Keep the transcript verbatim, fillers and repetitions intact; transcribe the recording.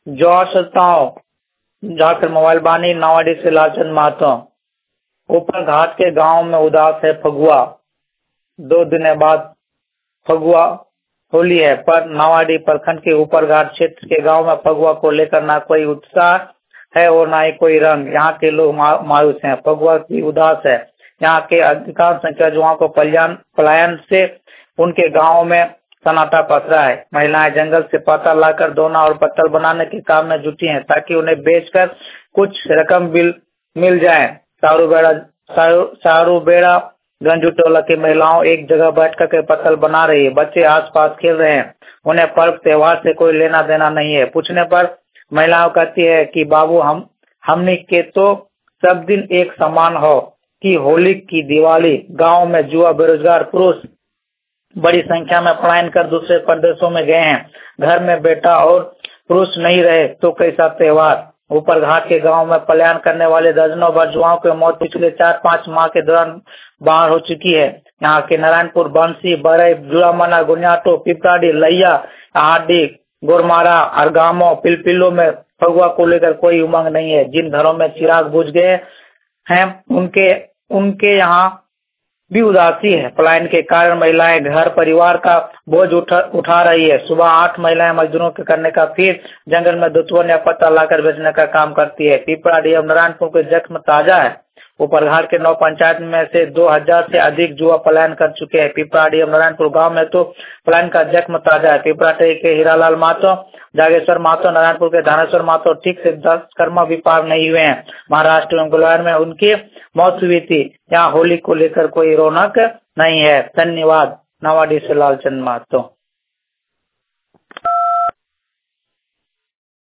जोशताओं जाकर मोबाइल बानी नावाडी से लालचंद महतो। ऊपर घाट के गांव में उदास है फगुआ, दो दिन बाद फगुआ होली है, पर नावाडी प्रखंड के ऊपर घाट क्षेत्र के गांव में फगुआ को लेकर ना कोई उत्साह है और ना ही कोई रंग। यहाँ के लोग मा, मायूस हैं, फगुआ की उदास है। यहाँ के अधिकांश संख्या युवाओं को पलायन पलायन से उनके गाँव में सन्नाटा पसरा है। महिलाएं जंगल से पत्ता लाकर दोना और पत्तल बनाने के काम में जुटी हैं ताकि उन्हें बेचकर कुछ रकम मिल मिल जाए। सारूबेड़ा सारूबेड़ा गंजू टोला की महिलाओं एक जगह बैठकर के पत्तल बना रही है। बच्चे आसपास खेल रहे हैं। उन्हें पर्व त्योहार से कोई लेना देना नहीं है। पूछने पर महिलाओं कहती है कि बाबू हम हमने के तो सब दिन एक समान हो कि होली की दिवाली। गांव में जुआ बेरोजगार पुरुष बड़ी संख्या में पलायन कर दूसरे प्रदेशों में गए हैं। घर में बेटा और पुरुष नहीं रहे तो कैसा त्योहार। ऊपर घाट के गांव में पलायन करने वाले दर्जनों भर युवाओं की मौत पिछले चार पाँच माह के दौरान बाहर हो चुकी है। यहाँ के नारायणपुर, बंसी, बरई, जुड़ामना, गुनियाटो, पिपराडी, लैया, हाडी, गोरमारा, अरगामो, पिलपिलो में फगुआ को लेकर कोई उमंग नहीं है। जिन घरों में चिराग बुझ गए हैं उनके उनके यहाँ भी उदासी है। पलायन के कारण महिलाएं घर परिवार का बोझ उठा उठा रही है। सुबह आठ महिलाएं मजदूरों के करने का फिर जंगल में दुतवन या पत्ता लाकर बेचने का काम करती है। पिपराडी एवं नारायणपुर के जख्म ताजा है। ऊपर घाट के नौ पंचायत में से दो हजार से अधिक युवा पलायन कर चुके हैं। पिपराडी एवं नारायणपुर गांव में तो पलायन का जख्म ताजा है। पिपराडी के हीरालाल महतो, जागेश्वर महतो, नारायणपुर के धानेश्वर महतो ठीक से दस कर्मा भी पार नहीं हुए हैं। महाराष्ट्र एवं गुलवार में उनकी मौत हुई थी। यहाँ होली को लेकर कोई रौनक नहीं है। धन्यवाद। नावाडी से लालचंद महतो।